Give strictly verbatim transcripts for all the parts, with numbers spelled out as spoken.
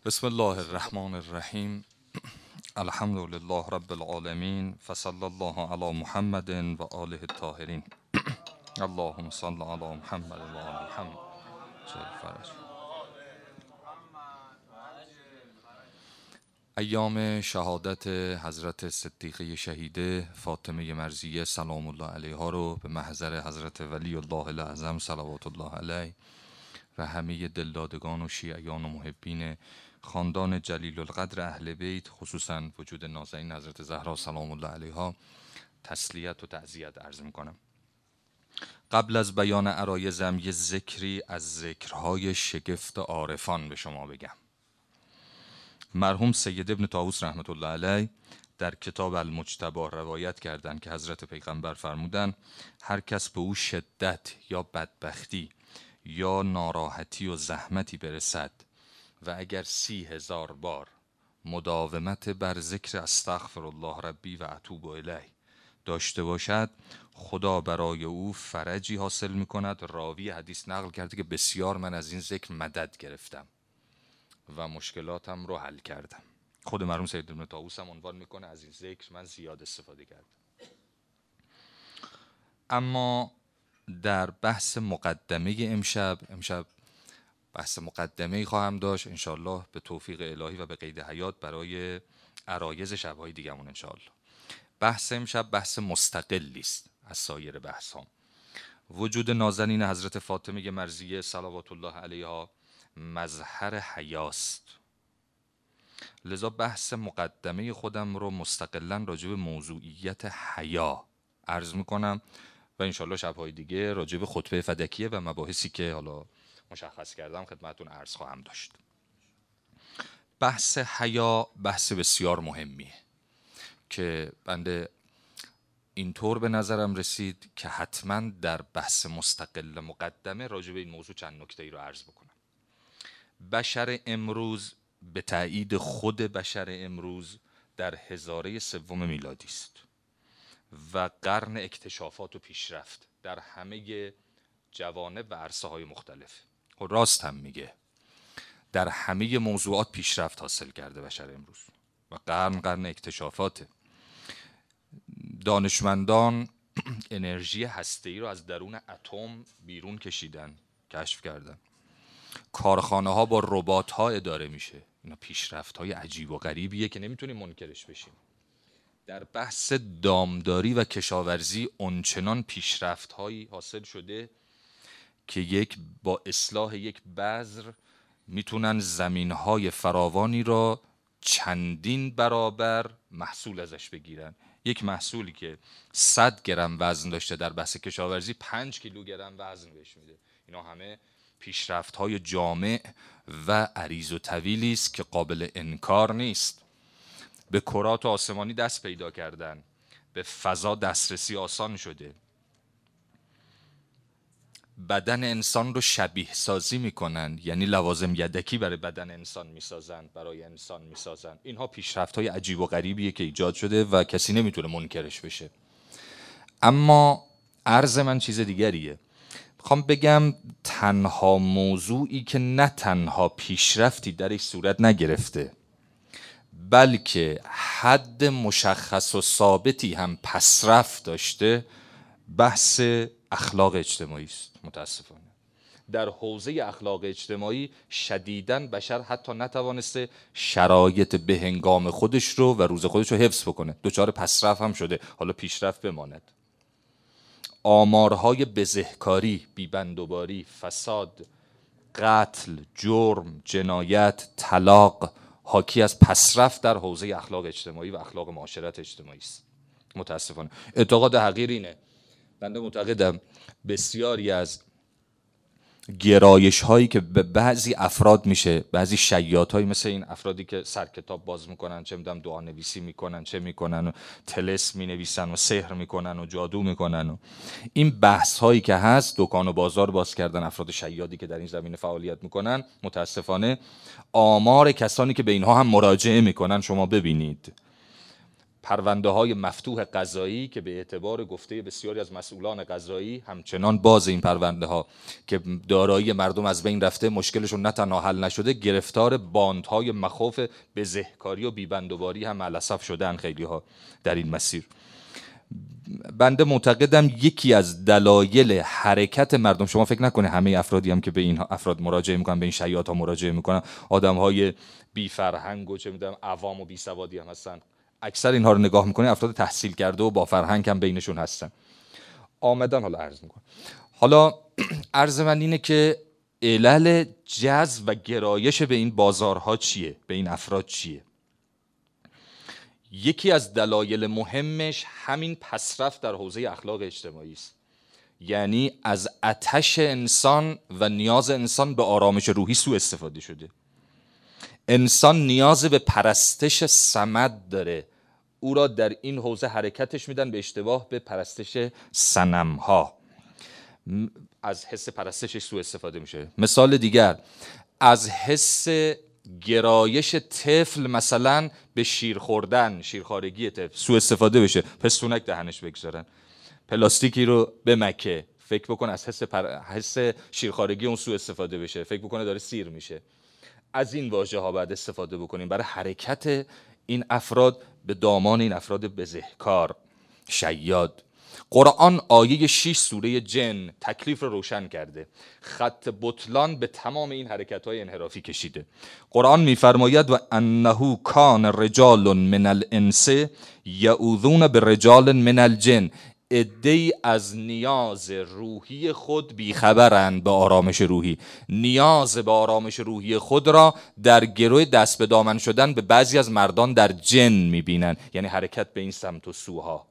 بسم الله الرحمن الرحیم. الحمد لله رب العالمین، فصلی الله علی محمد و آله الطاهرین. اللهم صل علی محمد و آل محمد. جل فرج. ایام شهادت حضرت صدیقه شهیده فاطمه مرضیه سلام الله علیها رو به محضر حضرت ولی الله الاعظم صلوات الله علیه و همه دلدادگان و شیعیان و محبین خاندان جلیل القدر اهل بیت، خصوصا وجود نازنین حضرت زهرا سلام الله علیها، تسلیت و تعزیت عرض میکنم. قبل از بیان عرایزم یه ذکری از ذکرهای شگفت عارفان به شما بگم. مرحوم سید ابن طاووس رحمت الله علیه در کتاب المجتبی روایت کردند که حضرت پیغمبر فرمودند هر کس به او شدت یا بدبختی یا ناراحتی و زحمتی برسد و اگر سی هزار بار مداومت بر ذکر استغفر الله ربی و اتوب الیه داشته باشد، خدا برای او فرجی حاصل می کند. راوی حدیث نقل کرده که بسیار من از این ذکر مدد گرفتم و مشکلاتم رو حل کردم. خود مرحوم سید ابن طاووس هم عنوان میکنه از این ذکر من زیاد استفاده کردم. اما در بحث مقدمه امشب امشب بحث مقدمه خواهم داشت انشالله به توفیق الهی و به قید حیات برای عرایض شبهای دیگمون انشالله. بحث امشب بحث مستقلی است از سایر بحث ها. وجود نازنین حضرت فاطمه مرضیه صلوات الله علیها مظهر حیاست، لذا بحث مقدمه خودم رو مستقلا راجع به موضوعیت حیا عرض میکنم و انشالله شبهای دیگه راجع به خطبه فدکیه و مباحثی که حالا مشخص کردم خدمتون عرض خواهم داشت. بحث حیا بحث بسیار مهمیه که بنده اینطور به نظرم رسید که حتما در بحث مستقل مقدمه راجع به این موضوع چند نکته ای رو عرض بکنم. بشر امروز به تایید خود بشر امروز در هزاره سوم میلادی است و قرن اکتشافات و پیشرفت در همه جوانب و عرصه های مختلف. خب راست هم میگه، در همه موضوعات پیشرفت حاصل کرده بشر امروز و قرن قرن اکتشافاته. دانشمندان انرژی هسته‌ای رو از درون اتم بیرون کشیدن، کشف کردن. کارخانه ها با ربات ها اداره میشه. اینا پیشرفت های عجیب و غریبیه که نمیتونیم منکرش بشیم. در بحث دامداری و کشاورزی اونچنان پیشرفت هایی حاصل شده که یک با اصلاح یک بذر میتونن زمین های فراوانی را چندین برابر محصول ازش بگیرن. یک محصولی که صد گرم وزن داشته در بحث کشاورزی پنج کیلوگرم وزن بهش میده. اینا همه پیشرفت های جامع و عریض و طویلی است که قابل انکار نیست. به کرات آسمانی دست پیدا کردن، به فضا دسترسی آسان شده، بدن انسان رو شبیه سازی میکنن، یعنی لوازم یدکی برای بدن انسان میسازن، برای انسان میسازن. اینها پیشرفت های عجیب و غریبیه که ایجاد شده و کسی نمیتونه منکرش بشه. اما عرض من چیز دیگریه. میخوام بگم تنها موضوعی که نه تنها پیشرفتی درش صورت نگرفته بلکه حد مشخص و ثابتی هم پسرفت داشته بحث اخلاق اجتماعی است. متاسفانه در حوزه اخلاق اجتماعی شدیداً بشر حتی نتوانسته شرایط به هنگام خودش رو و روز خودش رو حفظ بکنه. دچار پسرفت هم شده، حالا پیشرفت بماند. آمارهای بزهکاری، بیبندوباری، فساد، قتل، جرم، جنایت، طلاق حاکی از پسرفت در حوزه اخلاق اجتماعی و اخلاق معاشرت اجتماعی است. متاسفانه اعتقاد حقیر اینه. بنده معتقدم بسیاری از گرایش هایی که به بعضی افراد میشه، بعضی شیاط هایی مثل این افرادی که سر کتاب باز میکنن، چه میدونم دعا نویسی میکنن، چه میکنن و طلسم مینویسن و سحر میکنن و جادو میکنن و این بحث هایی که هست، دکان و بازار باز کردن افراد شیادی که در این زمینه فعالیت میکنن. متاسفانه آمار کسانی که به اینها هم مراجعه میکنن شما ببینید پرونده های مفتوح قضایی که به اعتبار گفته بسیاری از مسئولان قضایی همچنان باز این پرونده ها که دارایی مردم از بین رفته، مشکلشون نه تنها حل نشده، گرفتار باندهای مخوف بزهکاری و بیبندوباری هم الاسف شدن خیلی ها در این مسیر. بنده معتقدم یکی از دلایل حرکت مردم، شما فکر نکنه همه افرادی هم که به این افراد مراجعه میکنن، به این شیاط ها مراجعه میکنن، آدم های بی فرهنگ و چه میدونم عوام و بی سوادی هم هستن. اکثر اینها رو نگاه میکنه افراد تحصیل کرده و با فرهنگ هم بینشون هستن. آمدن حالا عرض میکنم. حالا عرض من اینه که علل جذب و گرایش به این بازارها چیه؟ به این افراد چیه؟ یکی از دلایل مهمش همین پسرفت در حوزه اخلاق اجتماعی است. یعنی از آتش انسان و نیاز انسان به آرامش روحی سوء استفاده شده. انسان نیاز به پرستش صمد داره، او را در این حوزه حرکتش میدن به اشتباه به پرستش صنمها. از حس پرستشش سوء استفاده میشه. مثال دیگر، از حس گرایش طفل مثلا به شیر خوردن، شیرخوارگی طفل سوء استفاده بشه، پستونک دهنش بگذارن، پلاستیکی رو به مکه، فکر بکن از حس پر... حس شیرخوارگی اون سوء استفاده بشه، فکر بکنه داره سیر میشه. از این واژه ها باید استفاده بکنیم برای حرکت این افراد به دامان این افراد بزهکار شیاد. قرآن آیه شش سوره جن تکلیف رو روشن کرده، خط بطلان به تمام این حرکت های انحرافی کشیده. قرآن میفرماید و انه کان رجال من الانس یعوذون برجال من الجن، عده‌ای از نیاز روحی خود بیخبرند به آرامش روحی، نیاز به آرامش روحی خود را در گروه دست به دامن شدن به بعضی از مردان در جن میبینند، یعنی حرکت به این سمت و سوها.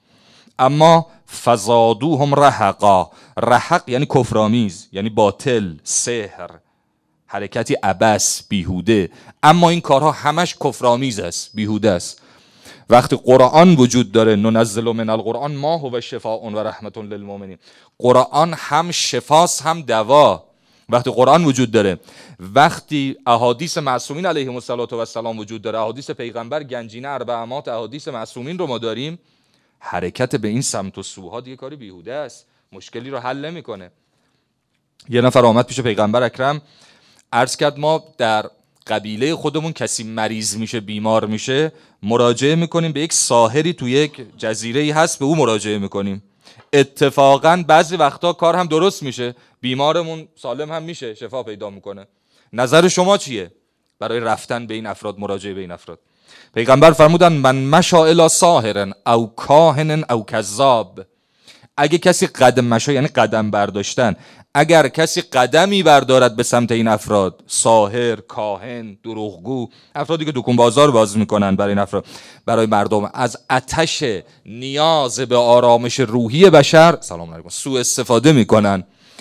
اما فزادوهم رهقا، رهق یعنی کفرآمیز، یعنی باطل، سحر، حرکتی عبث، بیهوده. اما این کارها همش کفرآمیز است، بیهوده است. وقتی قرآن وجود داره، ننزل من القرآن ما هو شفاء و رحمت للمؤمنین، قرآن هم شفاست هم دوا. وقتی قرآن وجود داره، وقتی احادیث معصومین علیهم السلام وجود داره، احادیث پیغمبر گنجینه اربعمات احادیث معصومین رو ما داریم، حرکت به این سمت و سوها دیگه کاری بیهوده است، مشکلی رو حل نمیکنه. یه نفر آمد پیش پیغمبر اکرم عرض کرد ما در قبیله خودمون کسی مریض میشه، بیمار میشه، مراجعه میکنیم به یک ساحری تو یک جزیره‌ای هست، به او مراجعه میکنیم. اتفاقا بعضی وقتا کار هم درست میشه، بیمارمون سالم هم میشه، شفا پیدا میکنه. نظر شما چیه برای رفتن به این افراد، مراجعه به این افراد؟ پیغمبر فرمودن من مشا الی ساحر او کاهن او کذاب، اگه کسی قدم مشا یعنی قدم برداشتن، اگر کسی قدمی بردارد به سمت این افراد، ساحر، کاهن، دروغگو، افرادی که دکون بازار باز میکنن برای این افراد، برای مردم، از آتش نیاز به آرامش روحی بشر سلام علیکم سوء استفاده میکنن.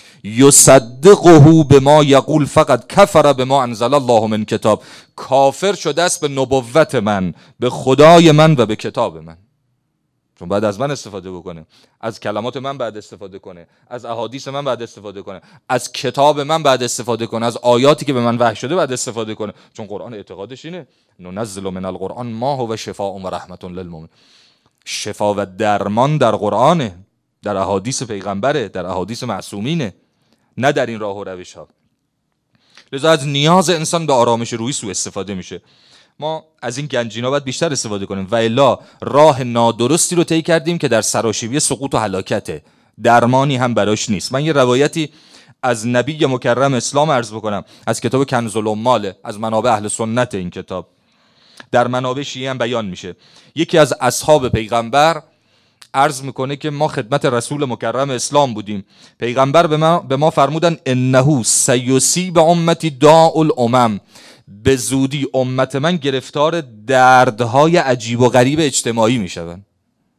یصدقه بما یقول فقط کفر بما انزل الله من کتاب، کافر شده است به نبوت من، به خدای من و به کتاب من. چون بعد از من استفاده بکنه، از کلمات من بعد استفاده کنه، از احادیث من بعد استفاده کنه، از کتاب من بعد استفاده کنه، از آیاتی که به من وحی شده بعد استفاده کنه. چون قرآن اعتقادش اینه ننزل من القرآن ما هو شفاء و رحمت للمؤمنین، شفا و درمان در قرآنه، در احادیث پیغمبره، در احادیث معصومینه، نه در این راه و روش ها. لذا از نیاز انسان به آرامش روحی سوء استفاده میشه. ما از این گنجینا باید بیشتر استفاده کنیم و الا راه نادرستی رو طی کردیم که در سراشیبی سقوط و هلاکته، درمانی هم براش نیست. من یه روایتی از نبی مکرم اسلام عرض بکنم از کتاب کنز الامال، از منابع اهل سنت. این کتاب در منابع شیعه هم بیان میشه. یکی از اصحاب پیغمبر عرض میکنه که ما خدمت رسول مکرم اسلام بودیم، پیغمبر به ما, به ما فرمودن انه سیصیب امتی داء الامم، به زودی امت من گرفتار دردهای عجیب و غریب اجتماعی میشوند،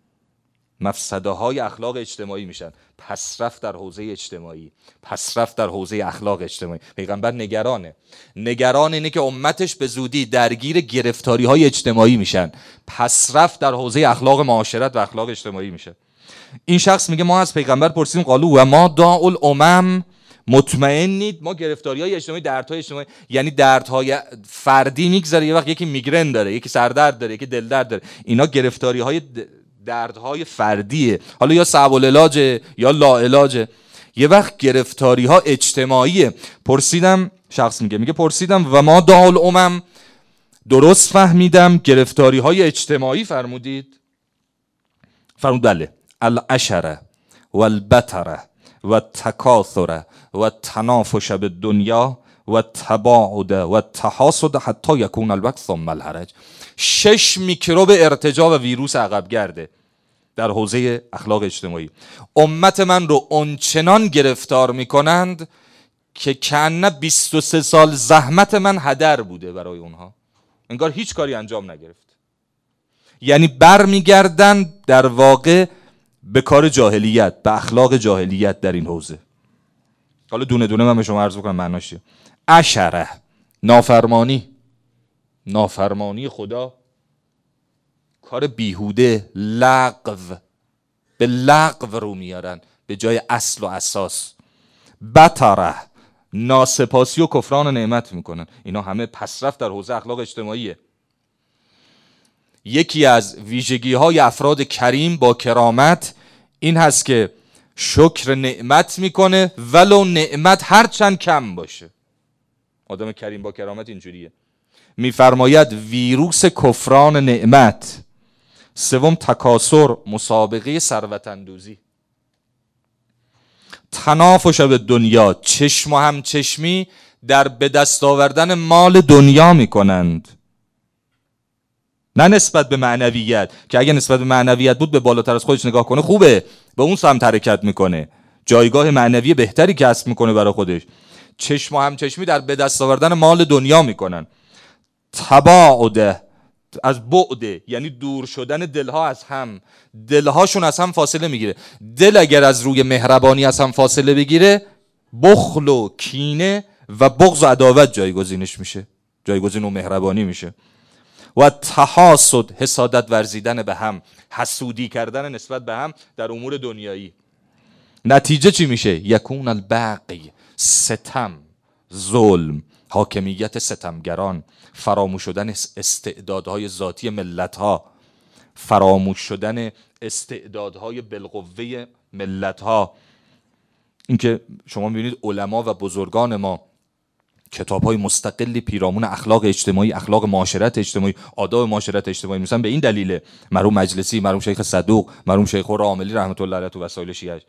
مفسده های اخلاق اجتماعی میشن، پسرفت در حوزه اجتماعی، پسرفت در حوزه اخلاق اجتماعی. پیغمبر نگرانه، نگران اینه که امتش به زودی درگیر گرفتاری های اجتماعی میشن، پسرفت در حوزه اخلاق معاشرت و اخلاق اجتماعی میشه. این شخص میگه ما از پیغمبر پرسیدیم قالو و ما داء الامم، مطمئنید ما گرفتاری‌های اجتماعی، دردهای اجتماعی، یعنی دردهای فردی میگذره، یه وقت یکی میگرن داره، یکی سردرد داره، یکی دلدرد داره، اینا گرفتاری‌های دردهای فردیه، حالا یا صعب العلاجه یا لا علاجه. یه وقت گرفتاری‌ها اجتماعیه. پرسیدم، شخص میگه میگه پرسیدم و ما دال امم، درست فهمیدم گرفتاری‌های اجتماعی فرمودید؟ فرمود بله، العشره و البتره و التکاثر و التنافش بالدنیا و التباعد و التحاسد حتی یکون الوقت ثم الحرج. شش میکروب ارتجاع و ویروس عقب گرده در حوزه اخلاق اجتماعی. امت من رو اونچنان گرفتار میکنند که کأن بیست و سه سال زحمت من هدر بوده برای اونها، انگار هیچ کاری انجام نگرفت. یعنی بر میگردن در واقع به کار جاهلیت، به اخلاق جاهلیت در این حوزه. حالا دونه دونه من به شما عرض بکنم معناش چیه. عشره، نافرمانی، نافرمانی خدا، کار بیهوده، لغو، به لغو رو میارن به جای اصل و اساس. بطره، ناسپاسی و کفران نعمت میکنن. اینا همه پسرفت در حوزه اخلاق اجتماعیه. یکی از ویژگی های افراد کریم با کرامت این هست که شکر نعمت میکنه ولو نعمت هر چند کم باشه. آدم کریم با کرامت اینجوریه. میفرماید ویروس کفران نعمت. سوم تکاسر، مسابقه ثروت اندوزی. تنافش به دنیا، چشم و هم چشمی در به دست آوردن مال دنیا میکنند، نه نسبت به معنویت، که اگه نسبت به معنویت بود به بالاتر از خودش نگاه کنه خوبه، به اون سمت حرکت میکنه، جایگاه معنوی بهتری کسب میکنه برای خودش. چشم و هم چشمی در به دست آوردن مال دنیا میکنن. تباعد، از بعد یعنی دور شدن دلها از هم، دلهاشون از هم فاصله میگیره. دل اگر از روی مهربانی از هم فاصله بگیره، بخل و کینه و بغض و عداوت جایگزینش میشه، جایگزین و مهربانی میشه. و تحاسد، حسادت ورزیدن به هم، حسودی کردن نسبت به هم در امور دنیایی. نتیجه چی میشه؟ یکون البغی، ستم، ظلم، حاکمیت ستمگران، فراموش شدن استعدادهای ذاتی ملتها، فراموش شدن استعدادهای بالقوه ملتها. اینکه شما میبینید علما و بزرگان ما کتاب‌های مستقلی پیرامون اخلاق اجتماعی، اخلاق معاشرت اجتماعی، آداب معاشرت اجتماعی مثلا به این دلیله. مرحوم مجلسی، مرحوم شیخ صدوق، مرحوم شیخ راملی رحمت الله علیه تو وسایل شیعه،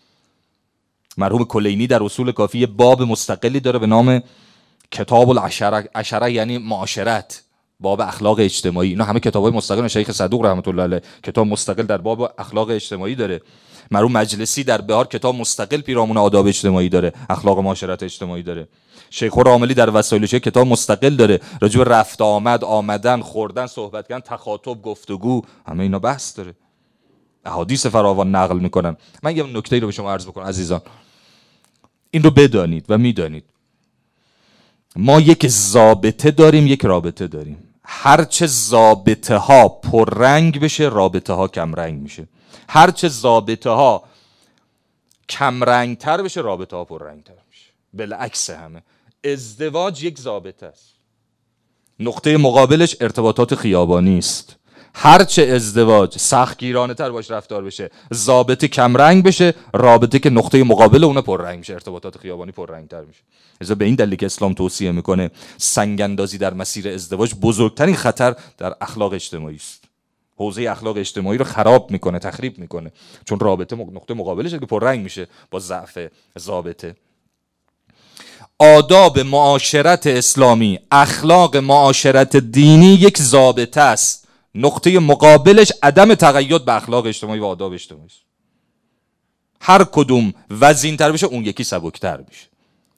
مرحوم کلینی در اصول کافی باب مستقلی داره به نام کتاب العشره. عشره یعنی معاشرت، باب اخلاق اجتماعی. اینا همه کتاب‌های مستقل. شیخ صدوق رحمت الله علیه کتاب مستقل در باب اخلاق اجتماعی داره. مرحوم مجلسی در بهار کتاب مستقل پیرامون آداب اجتماعی داره، اخلاق معاشرت اجتماعی داره. شیخ راملی در وسایل شیعه کتاب مستقل داره راجع به رفت آمد، آمدن، خوردن، صحبت کردن، تخاطب، گفتگو، همه اینا بحث داره. احادیث فراوان نقل میکنن. من یه نکته رو به شما عرض بکنم عزیزان، این رو بدانید و میدانید. ما یک ضابطه داریم، یک رابطه داریم. هرچه ضابطه ها پررنگ بشه، رابطه ها کم رنگ میشه. هرچه ضابطه ها کم رنگ تر بشه، رابطه ها پررنگ تر میشه. بالعکس همه. ازدواج یک ضابطه است، نقطه مقابلش ارتباطات خیابانی است. هرچه ازدواج سختگیرانه تر باش رفتار بشه، ضابطه کم رنگ بشه، رابطه که نقطه مقابل اون پررنگ میشه، ارتباطات خیابانی پررنگ تر میشه. لذا به این دلیل که اسلام توصیه میکنه سنگ اندازی در مسیر ازدواج بزرگترین خطر در اخلاق اجتماعی است. حوزه اخلاق اجتماعی رو خراب میکنه، تخریب میکنه، چون رابطه نقطه مقابلش که پررنگ میشه با ضعف ضابطه. آداب معاشرت اسلامی، اخلاق معاشرت دینی یک ضابطه است، نقطه مقابلش عدم تقید به اخلاق اجتماعی و آداب اجتماعی است. هر کدوم وزین‌تر بشه اون یکی سبکتر میشه.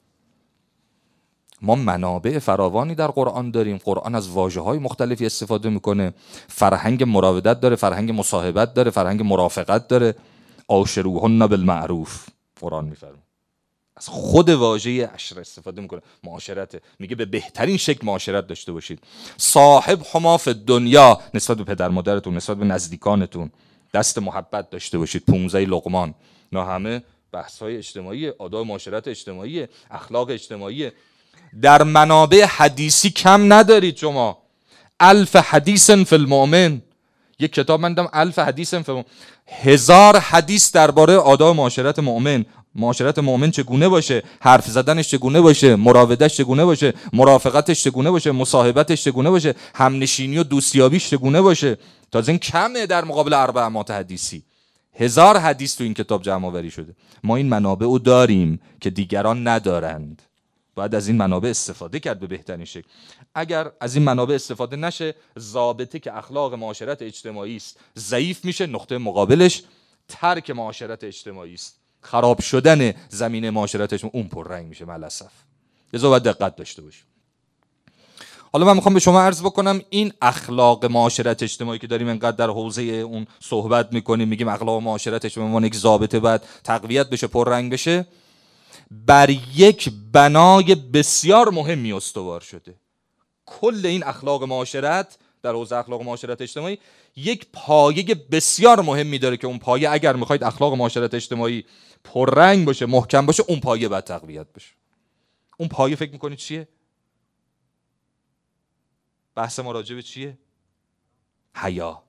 ما منابع فراوانی در قرآن داریم. قرآن از واژه‌های مختلفی استفاده میکنه. فرهنگ مراودت داره، فرهنگ مصاحبت داره، فرهنگ مرافقت داره. عاشروهن بالمعروف قرآن میفرمه. از خود واژه عشره استفاده میکنه. معاشرت، میگه به بهترین شکل معاشرت داشته باشید. صاحب هما فی دنیا، نسبت به پدر مادرتون، نسبت به نزدیکانتون دست محبت داشته باشید. پونزده لقمان، نه همه بحث‌های اجتماعی، آداب معاشرت اجتماعی، اخلاق اجتماعی. در منابع حدیثی کم ندارید شما. الف حدیث فی المؤمن، یک کتاب من دیدم الف حدیث فی المؤمن، هزار حدیث درباره آداب معاشرت مؤمن. معاشرت مؤمن چگونه باشه، حرف زدنش چگونه باشه، مراودش چگونه باشه، مرافقتش چگونه باشه، مصاحبتش چگونه باشه، همنشینی و دوستیابیش چگونه باشه. تازه این کمه در مقابل اربعمات حدیثی. هزار حدیث تو این کتاب جمع آوری شده. ما این منابع رو داریم که دیگران ندارند. باید از این منابع استفاده کرد به بهترین شکل. اگر از این منابع استفاده نشه، ضابطه که اخلاق معاشرت اجتماعی است ضعیف میشه، نقطه مقابلش ترک معاشرت اجتماعی است، خراب شدن زمینه معاشرت اجتماعی، اون پررنگ میشه ملاسف. لذا باید دقت داشته باشیم. حالا من میخوام به شما عرض بکنم این اخلاق معاشرت اجتماعی که داریم انقدر در حوزه اون صحبت میکنیم، میگیم اخلاق معاشرت اجتماعی من یک ضابطه باید تقویت بشه، پررنگ بشه، بر یک بنای بسیار مهمی استوار شده. کل این اخلاق معاشرت در حوزه اخلاق معاشرت اجتماعی یک پایه بسیار مهمی داره که اون پایه اگر میخواید اخلاق معاشرت اجتماعی پررنگ باشه، محکم باشه، اون پایه باید تقویت بشه. اون پایه فکر میکنید چیه؟ بحث ما راجع به چیه؟ حیا.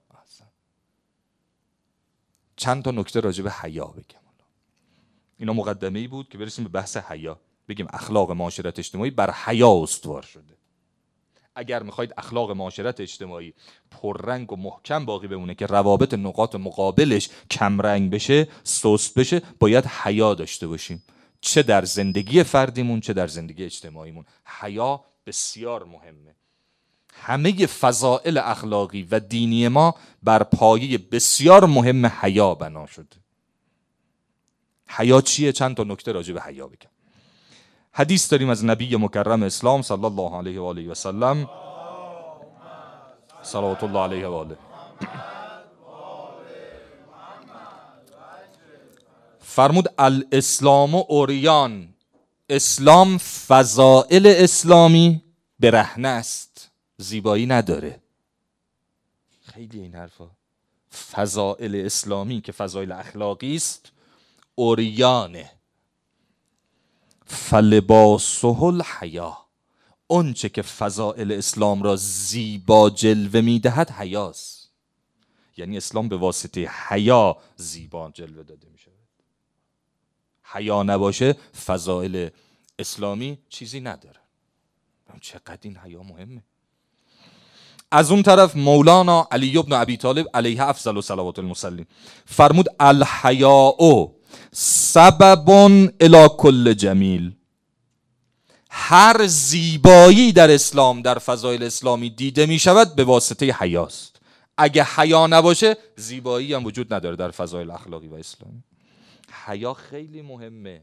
چند تا نکته راجع به حیا بگم. اینا مقدمه‌ای بود که برسیم به بحث حیا. بگیم اخلاق معاشرت اجتماعی بر حیا استوار شده. اگر میخواید اخلاق معاشرت اجتماعی پررنگ و محکم باقی بمونه که روابط نقاط مقابلش کم رنگ بشه، سست بشه، باید حیا داشته باشیم. چه در زندگی فردیمون چه در زندگی اجتماعیمون. حیا بسیار مهمه. همه فضائل اخلاقی و دینی ما بر پایه بسیار مهم حیا بنا شده. حیا چیه؟ چند تا نکته راجع به حیا بگم. حدیث داریم از نبی مکرم اسلام صلی الله علیه و آله و سلم، صلوات الله علیه و آله، فرمود الاسلام عریان، اسلام فضائل اسلامی برهنه است، زیبایی نداره. خیلی این حرفا. فضائل اسلامی که فضائل اخلاقی است عریانه، فلباسه الحیا، اون چه که فضائل اسلام را زیبا جلوه میدهد حیاست. یعنی اسلام به واسطه حیا زیبا جلوه داده میشه. حیا نباشه فضائل اسلامی چیزی نداره. چقدر این حیا مهمه. از اون طرف مولانا علی بن ابی طالب علیه افضل و صلوات المسلمین فرمود الحیاء سبب الی کل جمیل، هر زیبایی در اسلام در فضایل اسلامی دیده می شود به واسطه حیاست. اگه حیا نباشه زیبایی هم وجود نداره در فضایل اخلاقی و اسلامی. حیا خیلی مهمه.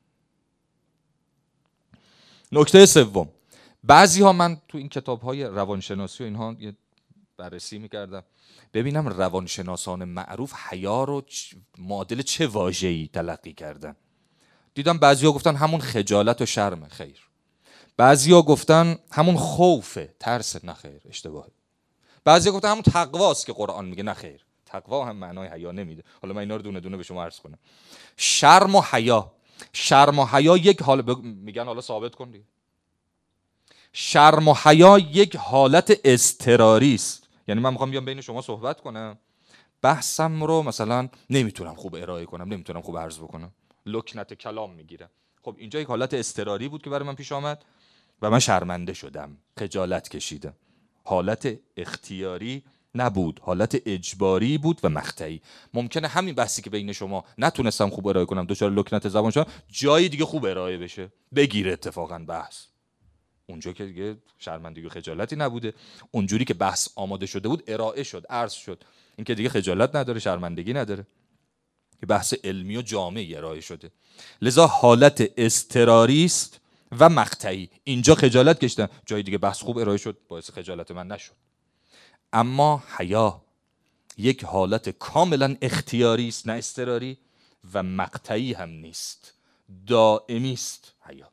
نکته سوم، بعضی ها، من تو این کتاب های روانشناسی و اینها یه بررسی میکردم ببینم روانشناسان معروف حیا رو معادل چه واژه‌ای تلقی کردن. دیدم بعضیا گفتن همون خجالت و شرم. خیر. بعضیا گفتن همون خوفه، ترس. نه خیر، اشتباهه. بعضیا گفتن همون تقواست که قرآن میگه. نه خیر، تقوا هم معنای حیا نمیده. حالا من اینا رو دونه دونه به شما عرض کنم. شرم و حیا، شرم و حیا یک حال ب... میگن حالا ثابت کن دیگه. شرم و حیا یک حالت اضطراری است. یعنی من میخوام بیام بین شما صحبت کنم، بحثم رو مثلا نمیتونم خوب ارائه کنم، نمیتونم خوب عرض بکنم، لکنت کلام میگیرم. خب اینجا یک حالت اضطراری بود که برای من پیش آمد و من شرمنده شدم، خجالت کشیدم. حالت اختیاری نبود، حالت اجباری بود و مقطعی. ممکنه همین بحثی که بین شما نتونستم خوب ارائه کنم، دچار لکنت زبان شدم، جای دیگه خوب ارائه بشه، بگیره اتفاقا بحث. اونجا که دیگه شرمندگی و خجالتی نبوده، اونجوری که بحث آماده شده بود ارائه شد، عرض شد. این که دیگه خجالت نداره، شرمندگی نداره، که بحث علمی و جامعی ارائه شده. لذا حالت اضطراری است و مقطعی. اینجا خجالت کشیدم، جای دیگه بحث خوب ارائه شد، باعث خجالت من نشد. اما حیا یک حالت کاملا اختیاری است، نه اضطراری، و مقطعی هم نیست، دائمی است حیا.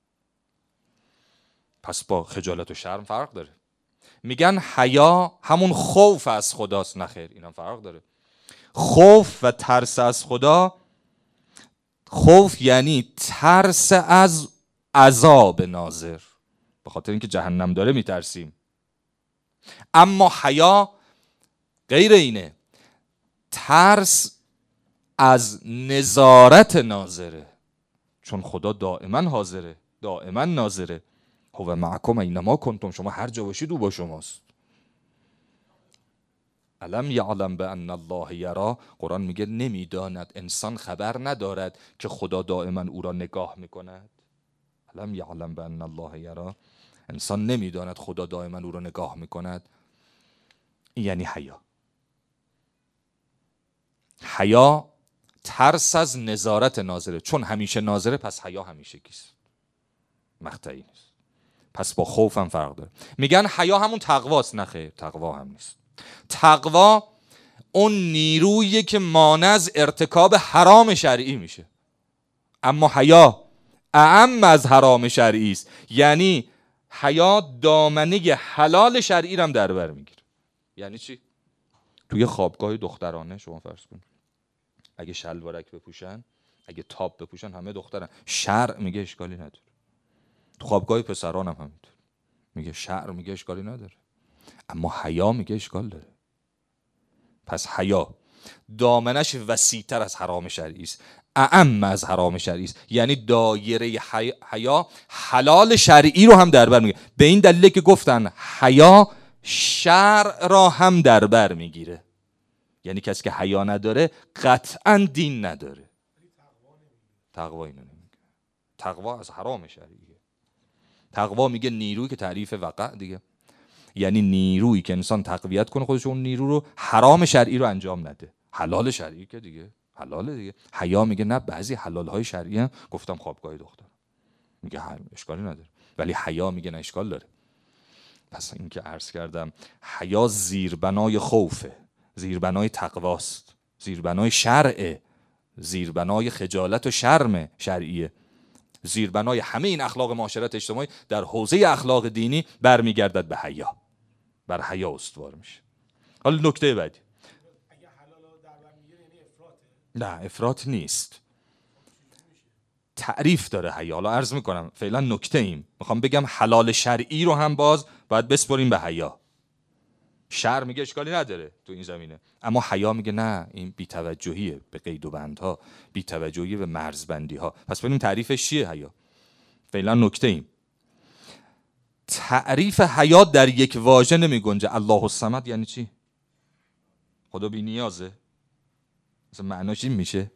پس با خجالت و شرم فرق داره. میگن حیا همون خوف از خداست. نخیر، اینم فرق داره. خوف و ترس از خدا خوف یعنی ترس از عذاب ناظر، به خاطر اینکه جهنم داره میترسیم. اما حیا غیر اینه، ترس از نظارت ناظره، چون خدا دائما حاضره، دائما ناظره. هو معکم اینما کنتم، شما هر جا باشید او با شماست. الم یعلم بان الله یرا، قرآن میگه نمیداند، انسان خبر ندارد که خدا دائما او را نگاه میکند. الم یعلم بان الله یرا، انسان نمیداند خدا دائما او را نگاه میکند. یعنی حیا. حیا ترس از نظارت ناظره، چون همیشه ناظره پس حیا همیشه کیست، مقطعی نیست. پس با خوف هم فرق داره. میگن حیا همون تقواست، نه خیر، تقوا هم نیست. تقوا اون نیرویی که مانع از ارتکاب حرام شرعی میشه، اما حیا اعم از حرام شرعی است. یعنی حیا دامنه حلال شرعی رو هم در بر میگیره. یعنی چی؟ توی خوابگاه دخترانه شما فرض کنید اگه شلوارک بپوشن، اگه تاپ بپوشن، همه دخترن، شرع میگه اشکالی نداره. تو خوابگاه پسران هم همینطور، میگه شرع میگه اشکالی نداره، اما حیا میگه اشکال داره. پس حیا دامنش وسیع‌تر از حرام شرعی است، اعم از حرام شرعی است. یعنی دایره حیا حلال شرعی رو هم در بر میگیره. به این دلیل که گفتن حیا شرع را هم در بر میگیره. یعنی کسی که حیا نداره قطعا دین نداره. تقوا اینو نمیگه. تقوا از حرام شرعیه. تقوا میگه نیرویی که تعریف وقع دیگه، یعنی نیرویی که انسان تقویت کنه خودش اون نیرو رو، حرام شرعی رو انجام نده. حلال شرعی که دیگه حلاله دیگه. حیا میگه نه، بعضی حلال های شرعی هم گفتم خوابگاه دختر میگه اشکالی نداره، ولی حیا میگه نه اشکال داره. پس این که عرض کردم حیا زیربنای خوفه، زیربنای تقواست، زیربنای شرعه، زیربنای خجالت و شرم شرعیه، زیربنای همه این اخلاق معاشرت اجتماعی در حوزه اخلاق دینی برمیگردد به حیا، بر حیا استوار میشه. حالا نکته بعدی، اگه حلال رو در بر میگیره یعنی افراطه؟ نه افراط نیست، تعریف داره حیا. حالا عرض میکنم فعلا نکته ایم، میخوام بگم حلال شرعی رو هم باز باید بسپریم به حیا. شرع میگه اشکالی نداره تو این زمینه، اما حیا میگه نه، این بی‌توجهیه به قید و بندها، بی‌توجهی به مرزبندی ها. پس ببینیم تعریفش چیه حیا. فعلا نکته ایم، تعریف حیا در یک واژه نمی گنجه. الله الصمد یعنی چی؟ خدا بی نیازه؟ مثلا معناش این میشه؟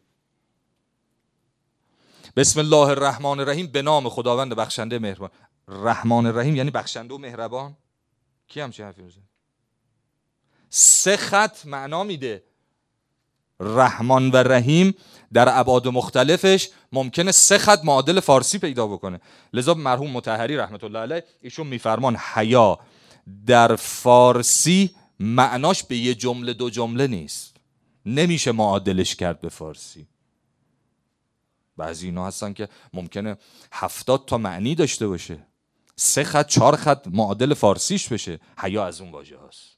بسم الله الرحمن الرحیم، به نام خداوند بخشنده مهربان. رحمان الرحیم یعنی بخشنده و مهربان؟ کی همچین حرفی میزنه؟ سه خط معنا میده. رحمان و رحیم در ابعاد مختلفش ممکنه سه خط معادل فارسی پیدا بکنه. لذا مرحوم مطهری رحمت الله علیه ایشون میفرمان حیا در فارسی معناش به یه جمله دو جمله نیست، نمیشه معادلش کرد به فارسی. بعضی اینا هستن که ممکنه هفتاد تا معنی داشته باشه، سه خط چهار خط معادل فارسیش بشه. حیا از اون واژه هست.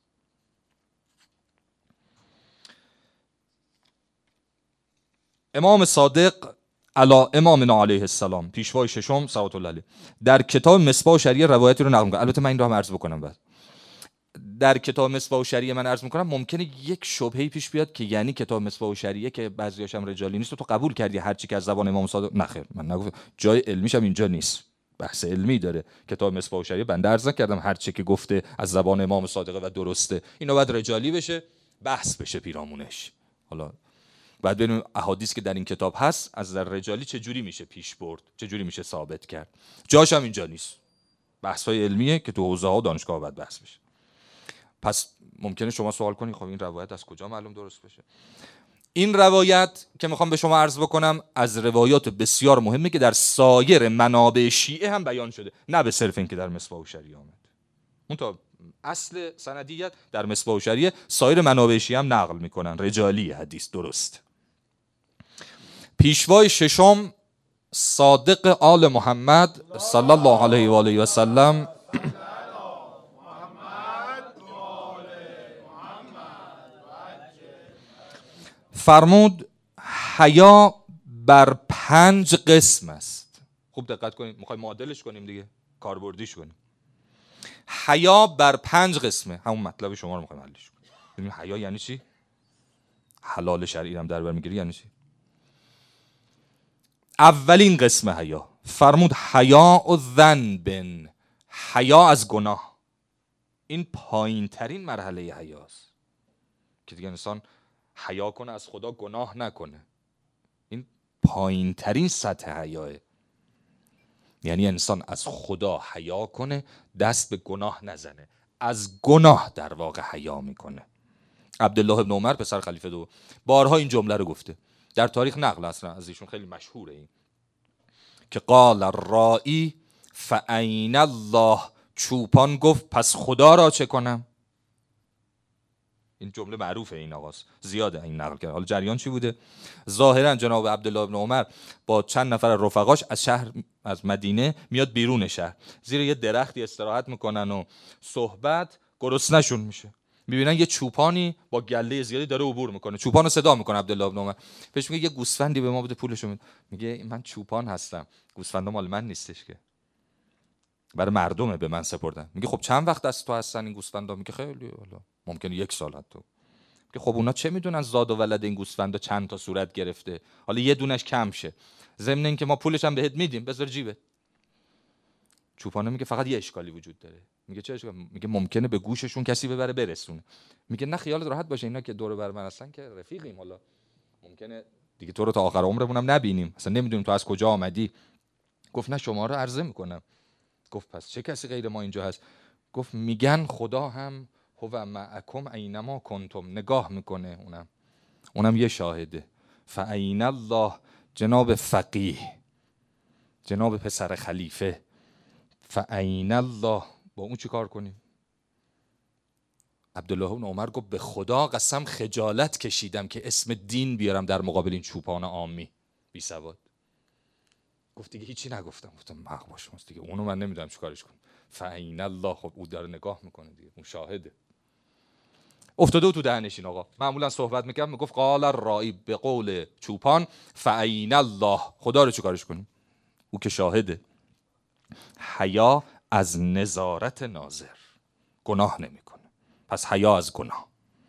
امام صادق علی امامنا علیه السلام، پیشوای ششم صلوات الله علیه، در کتاب مصباح شریعه روایتی رو نقل می‌کنه. البته من این رو هم عرض بکنم بعد. در کتاب مصباح شریعه من عرض می‌کنم ممکنه یک شبهه‌ای پیش بیاد که یعنی کتاب مصباح شریعه که بعضیاش هم رجالی نیست تو قبول کردی هر چی که از زبان امام صادق. نخیر، من نگفتم، جای علمیش هم اینجا نیست، بحث علمی داره. کتاب مصباح شریعه بنده عرض کردم هر چی که گفته از زبان امام صادق و درسته، اینو بعد رجالی بشه، بحث بشه پیرامونش. حالا بعد ببینیم احادیث که در این کتاب هست از در رجالی چه جوری میشه پیش برد، چه جوری میشه ثابت کرد. جاش هم اینجا نیست، بحث‌های علمیه که تو حوزه ها و دانشگاه باید بحث بشه. پس ممکنه شما سوال کنید خب این روایت از کجا معلوم درست بشه؟ این روایت که میخوام به شما عرض بکنم از روایات بسیار مهمه که در سایر منابع شیعه هم بیان شده، نه به صرف این که در مصباح شریعه آمد. اون تا اصل سندیت در مصباح شریعه، سایر منابع شیعه هم نقل میکنن رجالی حدیث درست. پیشوای ششم صادق آل محمد صلی الله علیه و آله و سلم فرمود حیا بر پنج قسم است. خوب دقت کنید، میخوایم معادلش کنیم دیگه، کاربردیش کنیم. حیا بر پنج قسمه، همون مطلب شما رو میخوایم حلش کنیم. ببینید حیا یعنی چی؟ حلال شرعی هم در بر میگیری یعنی چی؟ اولین قسم حیا فرمود حیا و ذنب، حیا از گناه. این پایین ترین مرحله حیاست که دیگه انسان حیا کنه از خدا، گناه نکنه. این پایین ترین سطح حیاه، یعنی انسان از خدا حیا کنه، دست به گناه نزنه، از گناه در واقع حیا میکنه. عبدالله ابن عمر پسر خلیفه دو بارها این جمله رو گفته، در تاریخ نقل اصلا از ایشون خیلی مشهوره این که قال الرائی فأین الله، چوپان گفت پس خدا را چه کنم؟ این جمله معروفه، این آقاست، زیاده این نقل کرد. حالا جریان چی بوده؟ ظاهرا جناب عبدالله ابن عمر با چند نفر رفقاش از شهر، از مدینه میاد بیرون شهر، زیر یه درختی استراحت میکنن و صحبت، گرسنه‌شون میشه، میبینن یه چوپانی با گله زیادی داره عبور میکنه، چوپانو صدا میکنه عبدالله ابن عمر، بهش میگه یه گوسفندی به ما بده پولشو میده. میگه من چوپان هستم، گوسفندا مال من نیستش که، برای مردمه به من سپردن. میگه خب چند وقت از تو هستن این گوسفندا؟ میگه خیلی، حالا ممکنه یک سال از تو. که خب اونا چه میدونن زاد و ولد این گوسفندا چند تا صورت گرفته، حالا یه دونش کم شه، ضمن اینکه ما پولش هم بهت میدیم، بذار جیبت. چوپانه میگه فقط یه اشکالی وجود داره. میگه چه اشکالی؟ میگه ممکنه به گوششون کسی ببره برسونه. میگه نه خیالت راحت باشه، اینا که دور بر من هستن که رفیقیم، حالا ممکنه دیگه تو رو تا آخر عمرمون هم نبینیم، اصلا نمیدونیم تو از کجا آمدی. گفت نه شما رو عرضه میکنم. گفت پس چه کسی غیر ما اینجا هست؟ گفت میگن خدا هم هو معکم اینما کنتم، نگاه میکنه، اونم اونم یه شاهده. فعین الله، جناب فقیه، جناب پسر خلیفه، فعین الله، با اون چی کار کنیم؟ عبدالله بن عمر گفت به خدا قسم خجالت کشیدم که اسم دین بیارم در مقابل این چوپان عامی بی سواد. گفت دیگه هیچی نگفتم. گفتم حق باشه دیگه، اونو من نمیدونم چیکارش کنم. فعین الله، خب او داره نگاه میکنه دیگه، اون شاهده. افتاده و تو دهنش این آقا معمولا صحبت میکرد، میگفت قال الرائی، به قول چوپان فعین الله، خدا رو چیکارش کنیم؟ او که شاهده. حیا از نظارت ناظر، گناه نمیکنه، پس حیا از گناه.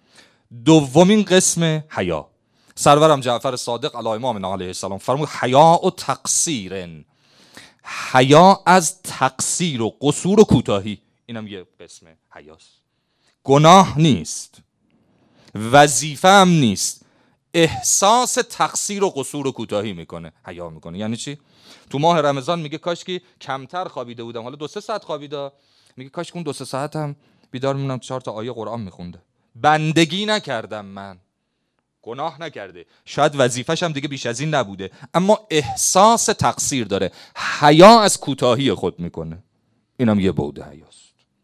دومین قسم حیا، سرورم جعفر صادق علی امام علیه السلام فرمود حیا و تقصیر، حیا از تقصیر و قصور و کوتاهی. اینم یه قسم حیاست. گناه نیست، وظیفه هم نیست، احساس تقصیر و قصور و کوتاهی میکنه، حیا میکنه. یعنی چی؟ تو ماه رمضان میگه کاش که کمتر خوابیده بودم، حالا دو سه ساعت خوابیده، میگه کاش که اون دو سه ساعت هم بیدار میمونم چهار تا آیه قرآن میخونده. بندگی نکردم، من گناه نکرده، شاید وظیفه‌ش هم دیگه بیش از این نبوده، اما احساس تقصیر داره، حیا از کوتاهی خود میکنه. اینم یه بعد حیاست.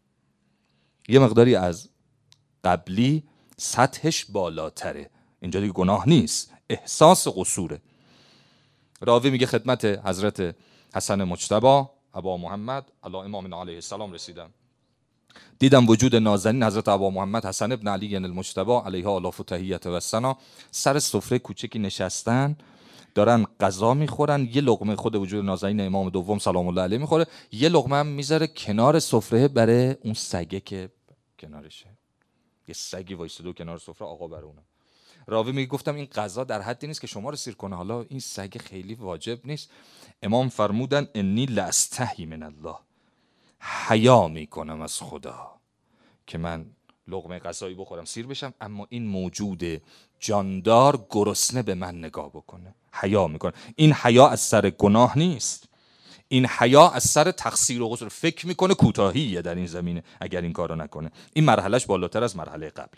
یه مقداری از قبلی سطحش بالاتره، اینجا دیگه گناه نیست، احساس قصوره. راوی میگه خدمت حضرت حسن مجتبی ابا محمد علی امام علیه السلام رسیدم، دیدم وجود نازنین حضرت ابا محمد حسن ابن علی المجتبی علیه آلاف و تحیت و ثنا سر سفره کوچکی نشستن، دارن غذا میخورن. یه لقمه خود وجود نازنین امام دوم سلام الله علیه میخوره، یه لقمه هم میذاره کنار سفره برای اون سگه که کنارشه. یه سگی وایساده کنار سفره، آقا برای اونم. راوی میگه گفتم این غذا در حدی نیست که شما رو سیر کنه، حالا این سگ خیلی واجب نیست. امام فرمودن انی لاستحی من الله، حیا میکنم از خدا که من لقمه غذایی بخورم سیر بشم، اما این موجود جاندار گرسنه به من نگاه بکنه، حیا میکنه. این حیا از سر گناه نیست، این حیا از سر تقصیر و قصور، فکر میکنه کوتاهیه در این زمینه اگر این کارو نکنه. این مرحلهش بالاتر از مرحله قبل.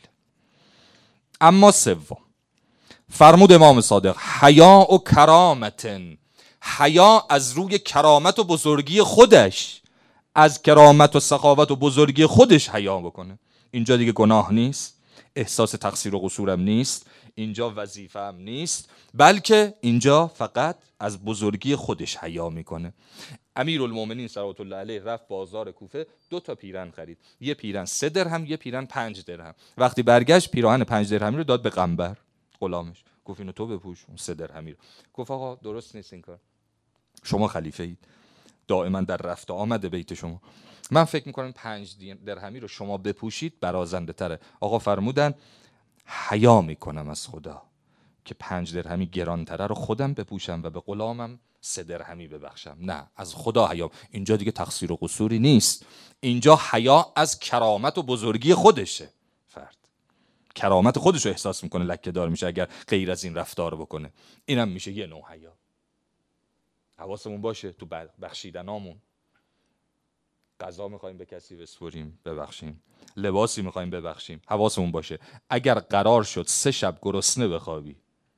اما سوم فرمود امام صادق حیا و کرامتن، حیا از روی کرامت و بزرگی خودش، از کرامت و سخاوت و بزرگی خودش حیا بکنه. اینجا دیگه گناه نیست، احساس تقصیر و قصورم نیست، اینجا وظیفه هم نیست، بلکه اینجا فقط از بزرگی خودش حیا میکنه. امیرالمومنین صلوات الله علیه رفت بازار کوفه، دو تا پیرن خرید، یه پیرن سه درهم، یه پیرن پنج درهم. وقتی برگشت پیراهن پنج درهمی رو داد به قنبر غلامش، گفت اینو تو بپوش، اون سه درهمی رو. گفت آقا درست نیست این کار، شما خلیفه اید، دائما در رفت و آمد بیت شما، من فکر میکنم پنج درهمی رو شما بپوشید برازنده تره. آقا فرمودن حیا میکنم از خدا که پنج درهمی گرانتره رو خودم بپوشم و به غلامم سه درهمی ببخشم. نه، از خدا حیا. اینجا دیگه تقصیر و قصوری نیست، اینجا حیا از کرامت و بزرگی خودشه. فرد کرامت خودش رو احساس میکنه، لکه دار میشه اگر غیر از این رفتار بکنه. اینم میشه یه نوع حیا. حواسمون باشه تو بخشیدنامون. غذا میخوایم به کسی بسپریم ببخشیم، لباسی میخوایم ببخشیم، حواسمون باشه اگر قرار شد سه شب گرسنه بخوابی،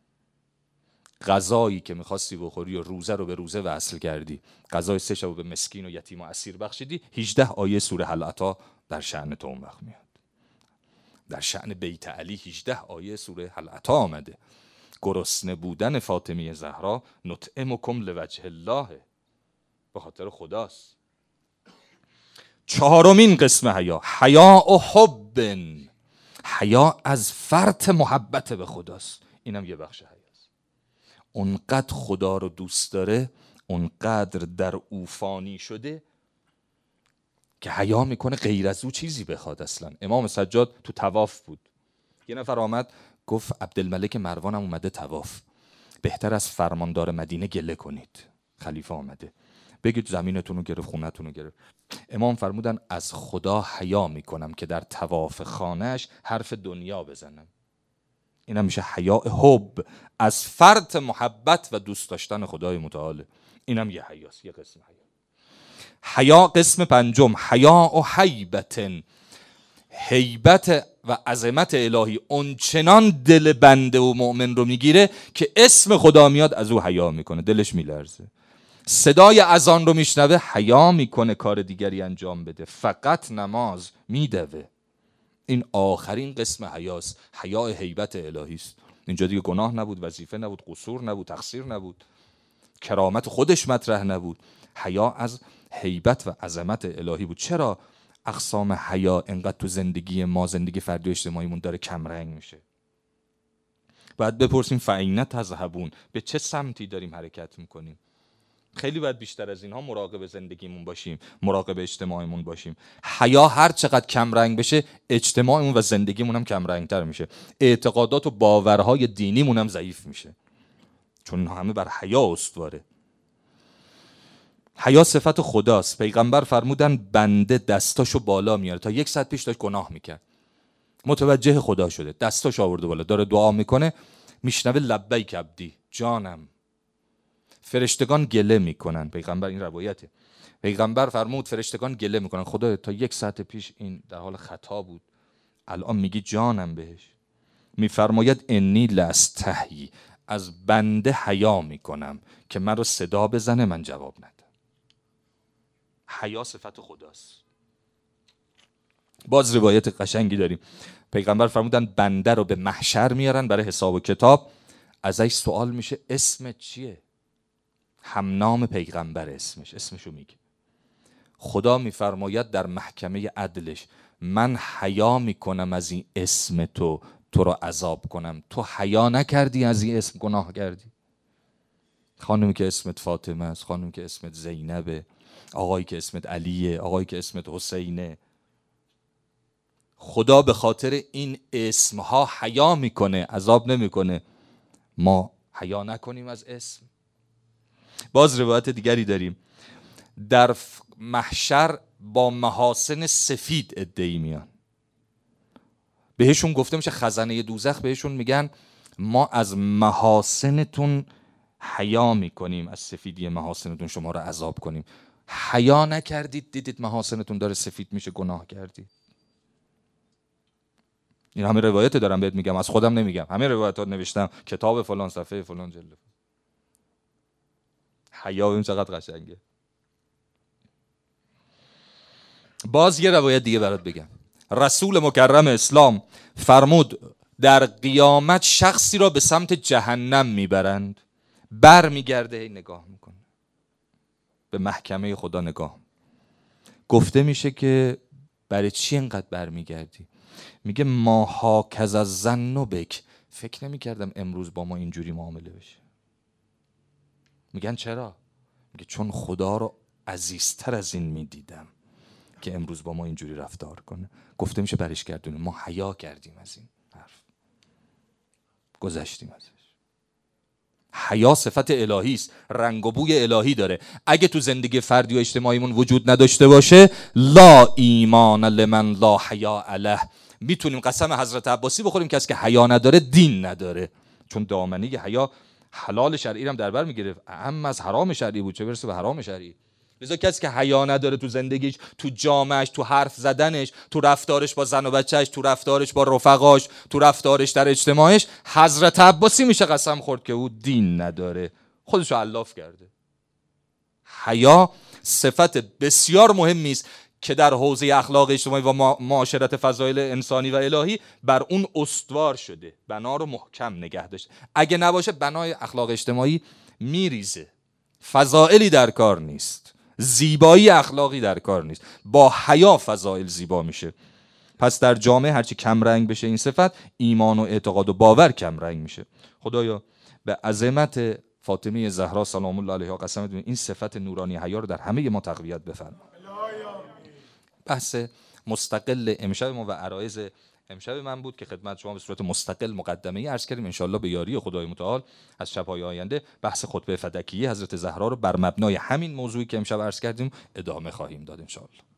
غذایی که میخواستی بخوری و روزه رو به روزه وصل کردی، غذای سه شب رو به مسکین و یتیم و اسیر بخشیدی، هجده آیه سوره هل اتی در شأن تو اون وقت میاد. در شأن بیت علی هجده آیه سوره هل اتی آمده. گرسنه بودن فاطمه زهرا نطعمکم لوجه الله، به خاطر خداست. چهارمین قسم حیا، حیا و حب. حیا از فرط محبت به خداست. اینم یه بخش حیاست. اونقدر خدا رو دوست داره، اونقدر در او فانی شده که حیا میکنه غیر از او چیزی بخواد. اصلا امام سجاد تو طواف بود، یه نفر آمد گفت عبدالملک مروان هم اومده طواف، بهتر از فرماندار مدینه گله کنید، خلیفه آمده، بگید زمینتون رو گرفت، خونتون رو گرفت. امام فرمودن از خدا حیا میکنم که در طواف خانهش حرف دنیا بزنم. اینم میشه حیا حب، از فرط محبت و دوست داشتن خدای متعال. اینم یه حیاست، یه قسم حیا. حیا قسم پنجم، حیا و هیبت. هیبت و عظمت الهی اونچنان دل بنده و مؤمن رو میگیره که اسم خدا میاد از او حیا میکنه، دلش میلرزه. صدای اذان رو میشنوه حیا میکنه کار دیگری انجام بده، فقط نماز میدوه. این آخرین قسم حیاست، حیا هیبت الهی است. اینجا دیگه گناه نبود، وظیفه نبود، قصور نبود، تقصیر نبود، کرامت خودش مطرح نبود، حیا از هیبت و عظمت الهی بود. چرا اقسام حیا انقدر تو زندگی ما، زندگی فردی و اجتماعیمون داره کم رنگ میشه؟ باید بپرسیم فاین تذهبون، به چه سمتی داریم حرکت میکنیم؟ خیلی باید بیشتر از اینها مراقب زندگیمون باشیم، مراقب اجتماعیمون باشیم. حیا هر چقدر کم رنگ بشه، اجتماعمون و زندگیمون هم کم رنگ تر میشه، اعتقادات و باورهای دینیمون هم ضعیف میشه، چون همه بر حیا استواره. حیا صفت خداست. پیغمبر فرمودن بنده دستاشو بالا میاره. تا یک ساعت پیش داشت گناه میکرد، متوجه خدا شده، دستاشو آورده بالا، داره دعا میکنه، میشنوه لبیک عبدی، جانم. فرشتگان گله میکنن، پیغمبر این روایته، پیغمبر فرمود فرشتگان گله میکنن، خدا تا یک ساعت پیش این در حال خطا بود، الان میگی جانم بهش. میفرماید انی لاستحیی، از بنده حیا میکنم که من رو صدا بزنه من جواب ندم. حیا صفت خداست. باز روایت قشنگی داریم، پیغمبر فرمودن بنده رو به محشر میارن برای حساب و کتاب، ازش سوال میشه اسمت چیه؟ همنام پیغمبر اسمش، اسمشو میگه. خدا میفرماید در محکمه عدلش من حیا میکنم از این اسم تو تو رو عذاب کنم. تو حیا نکردی از این اسم گناه کردی. خانمی که اسمت فاطمه است، خانمی که اسمت زینبه، آقایی که اسمت علیه، آقایی که اسمت حسینه، خدا به خاطر این اسمها حیا میکنه، عذاب نمیکنه. ما حیا نکنیم از اسم. باز روایت دیگری داریم، در محشر با محاسن سفید عده‌ای میان، بهشون گفته میشه خزانه دوزخ، بهشون میگن ما از محاسنتون حیا میکنیم، از سفیدی محاسنتون شما رو عذاب کنیم. حیا نکردید، دیدید محاسنتون داره سفید میشه، گناه کردید. این همه روایت دارم بهت میگم، از خودم نمیگم، همه روایتات نوشتم، کتاب فلان، صفحه فلان، جلد. حیا این چقدر قشنگه. باز یه روایت دیگه برات بگم، رسول مکرم اسلام فرمود در قیامت شخصی را به سمت جهنم میبرند، بر میگرده هی نگاه میکنه به محکمه خدا، نگاه. گفته میشه که برای چی اینقدر بر میگردی؟ میگه ما هاکذا الظن بک فکر نمی کردم امروز با ما اینجوری معامله بشه. میگن چرا؟ میگه چون خدا رو عزیزتر از این میدیدم که امروز با ما اینجوری رفتار کنه. گفته میشه برش گردونیم. ما حیا کردیم از این حرف، گذشتیم ازش. حیا صفت الهی است، رنگ و بوی الهی داره. اگه تو زندگی فردی و اجتماعیمون وجود نداشته باشه، لا ایمان لمن لا حیا علیه. میتونیم قسم حضرت عباسی بخوریم کسی که حیا نداره دین نداره، چون دامنه حیا حلال شرعی هم در بر میگیره، اهم از حرام شرعی بود، چه برسه به حرام شرعی. لذا کسی که حیا نداره تو زندگیش، تو جامعش، تو حرف زدنش، تو رفتارش با زن و بچهش، تو رفتارش با رفقاش، تو رفتارش در اجتماعش، حضرت عباسی میشه قسم خورد که او دین نداره، خودشو علاف کرده. حیا صفت بسیار مهمی است که در حوزه اخلاق اجتماعی و معاشرت فضایل انسانی و الهی بر اون استوار شده، بنا رو محکم نگه داشته. اگه نباشه بنای اخلاق اجتماعی میریزه، فضائلی در کار نیست، زیبایی اخلاقی در کار نیست. با حیا فضائل زیبا میشه. پس در جامعه هرچی کم رنگ بشه این صفت، ایمان و اعتقاد و باور کم رنگ میشه. خدایا به عظمت فاطمه زهرا سلام الله علیها قسم می‌دیم این صفت نورانی حیا رو در همه ما تقویت بفرما. بحث مستقل امشب ما و عرایض امشب من بود که خدمت شما به صورت مستقل مقدمه‌ای عرض کردیم. انشالله به یاری خدای متعال از شب‌های آینده بحث خطبه فدکیه حضرت زهرا رو بر مبنای همین موضوعی که امشب عرض کردیم ادامه خواهیم داد انشالله.